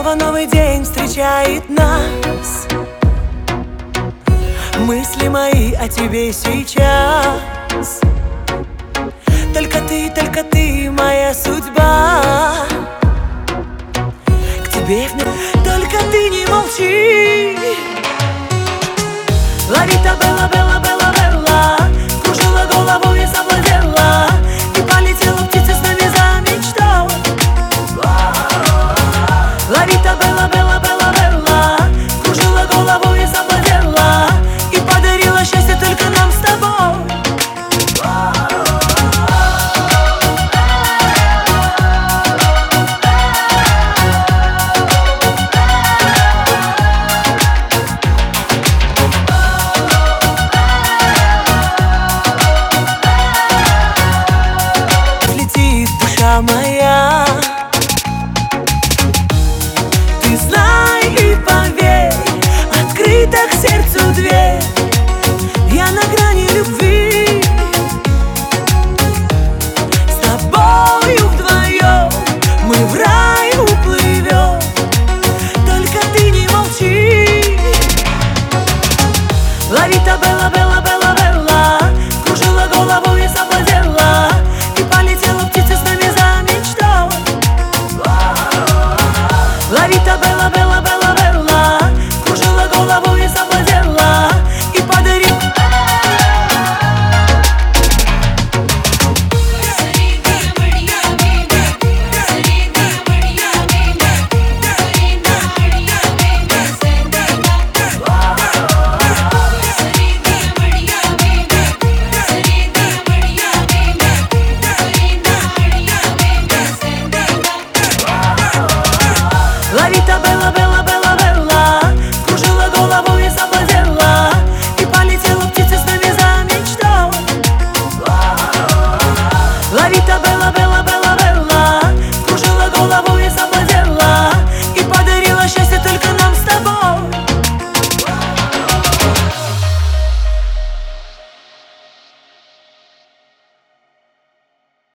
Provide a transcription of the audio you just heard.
Снова новый день встречает нас. Мысли мои о тебе сейчас. Только ты моя судьба. К тебе только ты не молчи. Лавита Белла, Белла, Белла, Белла, кружила голову и завладела, и полетела птица с нами за мечтой. Лавита Белла, Белла, Белла, Белла, кружила голову и завладела, и подарила счастье только нам с тобой. Летит душа моя, ты знай и поверь, открыта к сердцу дверь. Я на грани любви, с тобою вдвоем мы в рай уплывем. Только ты не молчи. Лавита Белла, Белла.